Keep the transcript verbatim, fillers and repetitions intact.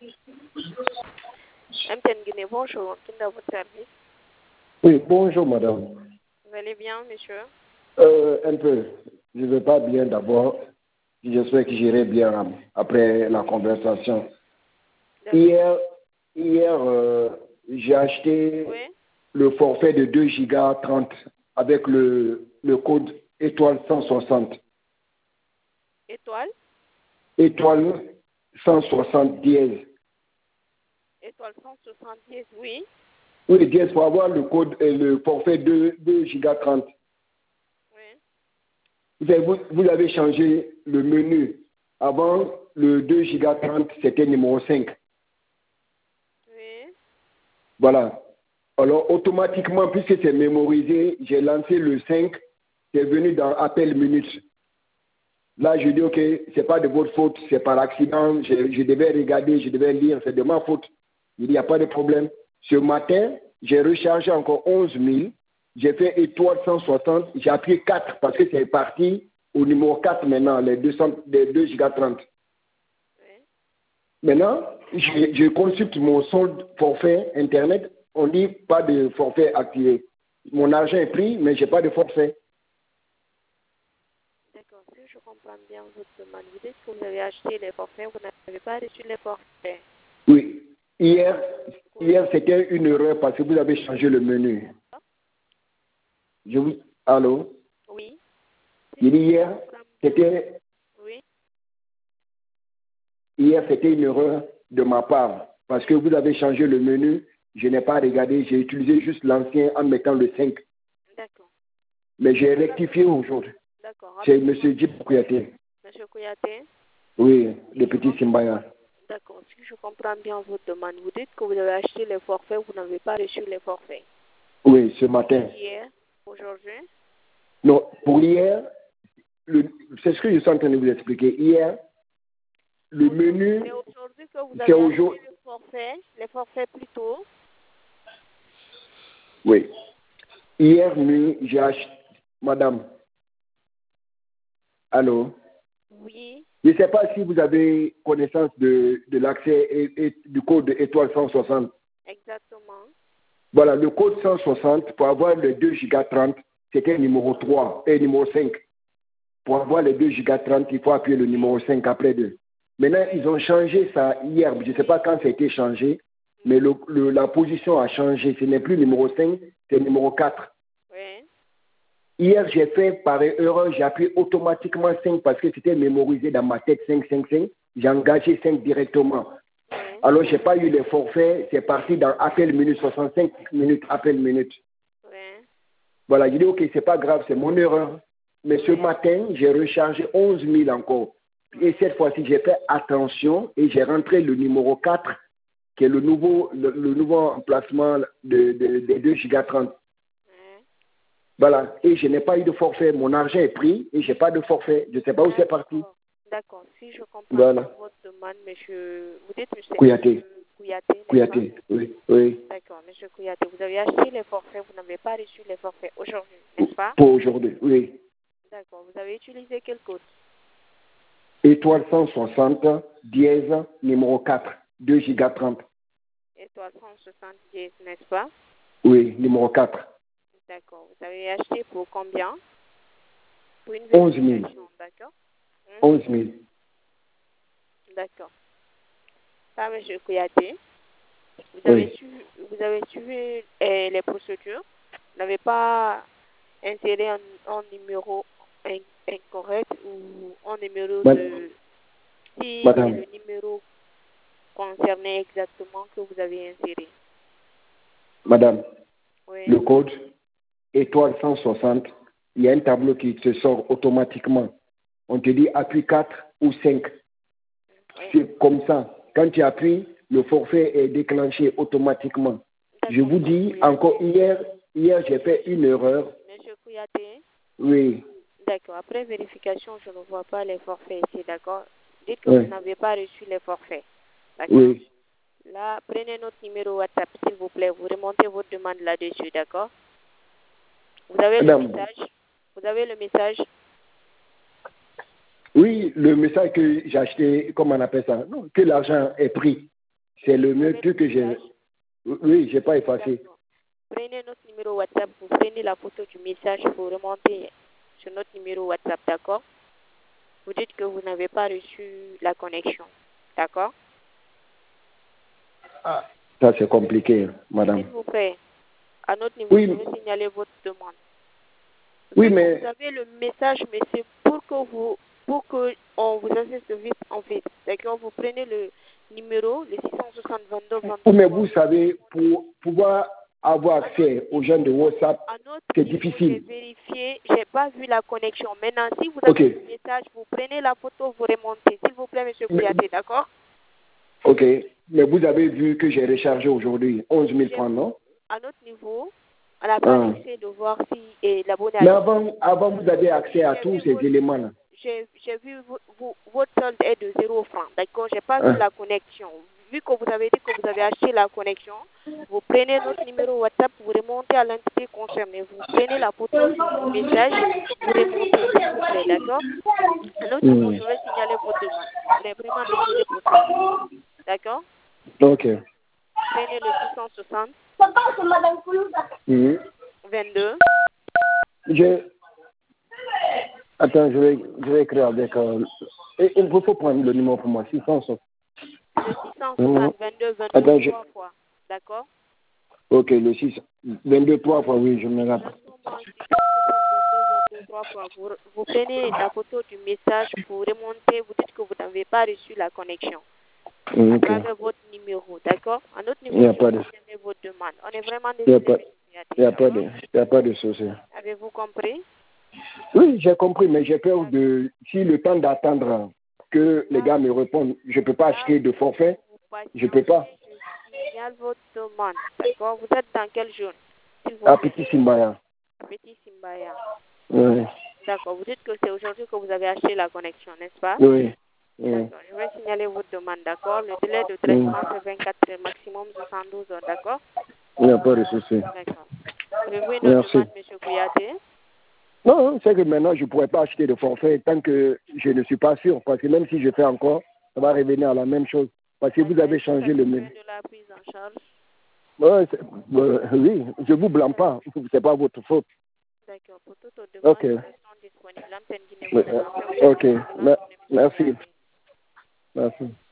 M T N Guinée, bonjour. Quel est votre service? Oui, bonjour madame. Vous allez bien, monsieur? Euh, un peu. Je ne vais pas bien d'abord. J'espère que j'irai bien après la conversation. Hier, hier euh, j'ai acheté Oui. le forfait de deux gigas trente avec le, le code étoile cent soixante. Étoile? Étoile cent soixante dièse. Étoile cent soixante-dix, oui. Oui, dièse pour avoir le code et le forfait de deux gigas trente. Oui. Vous avez, vous, vous avez changé le menu. Avant, le deux gigas trente, c'était numéro cinq. Oui. Voilà. Alors, automatiquement, puisque c'est mémorisé, j'ai lancé le cinq, c'est venu dans appel minutes. Là, je dis, OK, c'est pas de votre faute, c'est par accident, je, je devais regarder, je devais lire, c'est de ma faute. Il n'y a pas de problème. Ce matin, j'ai rechargé encore onze mille, j'ai fait étoile cent soixante, j'ai appuyé quatre parce que c'est parti au numéro quatre maintenant, les deux cents, les deux gigas trente. Oui. Maintenant, je, je consulte mon solde forfait Internet, on dit pas de forfait activé. Mon argent est pris, mais je n'ai pas de forfait. D'accord. Si je comprends bien votre demande, vous dites que vous avez acheté les forfaits, vous n'avez pas reçu les forfaits. Oui. Hier, hier c'était une erreur parce que vous avez changé le menu. Je vous... Allô? Oui. Je dis hier, c'était... Oui. Hier, c'était une erreur de ma part parce que vous avez changé le menu. Je n'ai pas regardé, j'ai utilisé juste l'ancien en mettant le cinq. D'accord. Mais j'ai rectifié aujourd'hui. D'accord. C'est M. Djib Kouyaté. Monsieur Kouyaté? Oui, le petit Simbaya. D'accord. Si je comprends bien votre demande, vous dites que vous avez acheté les forfaits, vous n'avez pas reçu les forfaits. Oui, ce matin. Hier, aujourd'hui? Non, pour hier, le- c'est ce que je suis en train de vous expliquer. Hier, le menu, C'est aujourd'hui que vous c'est avez acheté aujourd'hui. les forfaits, les forfaits plus tôt. Oui. Hier nuit, j'ai acheté. Madame. Allô? Oui. Je ne sais pas si vous avez connaissance de, de l'accès et, et du code étoile cent soixante. Exactement. Voilà, le code cent soixante, pour avoir le deux gigas trente, c'était numéro trois et numéro cinq. Pour avoir les deux gigas trente, il faut appuyer le numéro cinq après deux. Maintenant, ils ont changé ça hier. Je ne sais pas quand ça a été changé, mais le, le, la position a changé. Ce n'est plus numéro cinq, c'est numéro quatre. Oui. Hier, j'ai fait par erreur, j'ai appuyé automatiquement cinq parce que c'était mémorisé dans ma tête cinq, cinq, cinq. J'ai engagé cinq directement. Oui. Alors, je n'ai pas eu les forfaits. C'est parti dans appel minute, soixante-cinq minutes, appel minute. Oui. Voilà, j'ai dit, OK, c'est pas grave, c'est mon erreur. Mais ce matin, j'ai rechargé onze mille encore. Et cette fois-ci, j'ai fait attention et j'ai rentré le numéro quatre, qui est le nouveau, le, le nouveau emplacement de, de, de deux gigas trente. Oui. Voilà, et je n'ai pas eu de forfait. Mon argent est pris et je n'ai pas de forfait. Je ne sais pas où c'est parti. D'accord. Si je comprends Voilà. bien votre demande, monsieur, vous dites monsieur Kouyaté. Kouyaté, n'est-ce Kouyaté, oui, oui. pas? D'accord, monsieur Kouyaté. Vous avez acheté les forfaits, vous n'avez pas reçu les forfaits aujourd'hui, n'est-ce pas? Pour aujourd'hui, oui. D'accord. Vous avez utilisé quel code? Étoile cent soixante, dièse, numéro quatre, deux gigas trente. Étoile cent soixante-dix, n'est-ce pas? Oui, numéro quatre. D'accord. Vous avez acheté pour combien? Pour une onze mille. vérification, d'accord? onze mille. D'accord. Ça, monsieur Kouyaté, vous avez Oui. suivi, vous avez suivi eh, les procédures. Vous n'avez pas inséré un, un numéro in- incorrect ou un numéro Ma- de... Si c'est Madame, le numéro concerné exactement que vous avez inséré. madame, Oui. le code étoile cent soixante, il y a un tableau qui te sort automatiquement. On te dit appuie quatre ou cinq. Oui. C'est comme ça. Quand tu appuies, le forfait est déclenché automatiquement. Je vous dis encore, hier, hier j'ai fait une erreur. Monsieur Kouyaté, Oui, d'accord. Après vérification, je ne vois pas les forfaits ici, d'accord? Dites que oui, vous n'avez pas reçu les forfaits, d'accord? oui. Là, prenez notre numéro WhatsApp, s'il vous plaît. Vous remontez votre demande là-dessus, d'accord? Vous avez le Madame, message? Vous avez le message? oui, le message que j'ai acheté, comment on appelle ça? Non, que l'argent est pris. C'est le mieux truc que j'ai. Oui, j'ai pas effacé. Prenez notre numéro WhatsApp, vous prenez la photo du message, vous remontez sur notre numéro WhatsApp, d'accord? Vous dites que vous n'avez pas reçu la connexion, d'accord? Ah, ça c'est compliqué, madame. S'il vous plaît, à notre niveau, Oui. vous devez signaler votre demande. Oui, Vu mais... que vous avez le message, mais c'est pour que vous, pour que on vous assiste vite en fait. D'accord? Vous prenez le numéro, le six cent soixante vingt-deux vingt-trois. Mais vous savez, pour pouvoir avoir accès aux gens de WhatsApp, c'est difficile. J'ai vérifié, j'ai pas vu la connexion. Maintenant, si vous avez Okay. le message, vous prenez la photo, vous remontez. S'il vous plaît, monsieur Kouyaté, d'accord? Ok. Mais vous avez vu que j'ai rechargé aujourd'hui onze mille francs, non? À notre niveau, on n'a pas Ah. essayé de voir si et l'abonné a... Mais avant, avant, vous avez accès à tous ces éléments-là. J'ai vu vous, vous, votre solde est de zéro franc, d'accord? J'ai pas Ah. vu la connexion. Vu que vous avez dit que vous avez acheté la connexion, vous prenez notre numéro WhatsApp, vous remontez à l'entité concernée. Vous prenez la photo du message, vous remontez, s'il vous plaît, d'accord? Alors, Mm. je vais signaler votre demande. On est vraiment désolé pour ça. D'accord? Ok. Prenez le six cent soixante. Mm. vingt-deux. Je... Attends, je vais, je vais écrire avec... Euh... Et, il faut prendre le numéro pour moi, six cent soixante. Le six cent soixante, vingt-deux, vingt-deux, Attends, je... trois fois. D'accord? Ok, le six, vingt-deux, trois fois, oui, je me rappelle. Trois fois. Vous, vous prenez la photo du message, vous remontez, vous dites que vous n'avez pas reçu la connexion. Mm, à okay. travers votre numéro, d'accord? À notre niveau, il n'y a pas de... votre demande. On est vraiment Il n'y a, désolé. il y a pas de... Il y a pas de souci. Avez-vous compris? Oui, j'ai compris, mais j'ai peur de... Si le temps d'attendre que les gars me répondent, je ne peux pas acheter de forfait, je ne peux pas. Je signale votre demande, d'accord? Vous êtes dans quelle zone? À Petit Simbaya. Petit Simbaya. Oui. D'accord. Vous dites que c'est aujourd'hui que vous avez acheté la connexion, n'est-ce pas? Oui. D'accord. Je vais signaler votre demande, d'accord? Le délai de traitement, c'est vingt-quatre heures, maximum soixante-douze heures, d'accord? Il n'y a pas de souci. D'accord. Avez-vous une Merci. demande, M. Kouyaté? Non, c'est que maintenant, je ne pourrais pas acheter de forfait tant que je ne suis pas sûr. Parce que même si je fais encore, ça va revenir à la même chose. Parce que vous avez changé le même. De la prise en charge? Ouais, euh, oui, je ne vous blâme pas. Ce n'est pas votre faute. D'accord. Pour toute autre demande, Ok. ils sont disponibles. Ok. Merci. Merci.